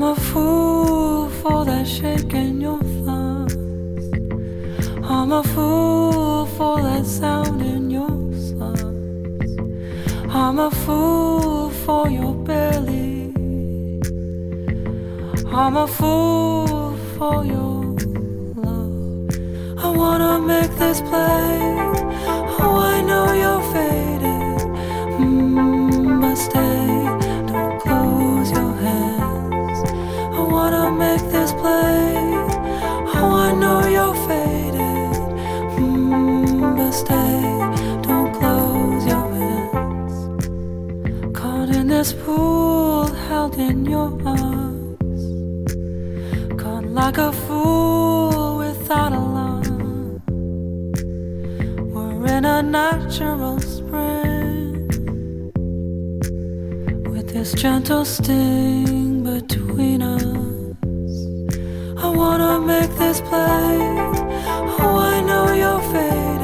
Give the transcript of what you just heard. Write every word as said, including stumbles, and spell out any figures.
a fool for that shake in your thighs. I'm a fool for that sound in your sighs. I'm a fool for your belly. I'm a fool for your love. I wanna make this play. Oh, I know you're faded, mm, but stay, don't close your hands. I wanna make this play. Oh, I know you're faded, mm, but stay, don't close your hands. Caught in this pool, held in your arms, caught like a fool without a line. We're in a natural spring, with this gentle sting between us. I wanna make this play. Oh, I know your face.